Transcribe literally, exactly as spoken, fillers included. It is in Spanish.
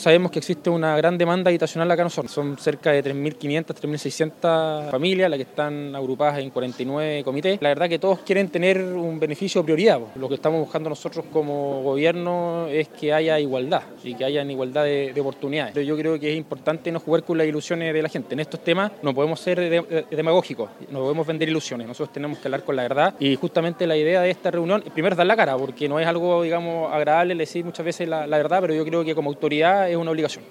Sabemos que existe una gran demanda habitacional acá en Osorno. Son cerca de tres mil quinientas, tres mil seiscientas familias las que están agrupadas en cuarenta y nueve comités. La verdad que todos quieren tener un beneficio de prioridad. Lo que estamos buscando nosotros como gobierno es que haya igualdad y que haya igualdad de, de oportunidades. Pero yo creo que es importante no jugar con las ilusiones de la gente. En estos temas no podemos ser de, de, demagógicos, no podemos vender ilusiones. Nosotros tenemos que hablar con la verdad y justamente la idea de esta reunión, primero es dar la cara, porque no es algo, digamos, agradable decir muchas veces la, la verdad, pero yo creo que como autoridad es una obligación.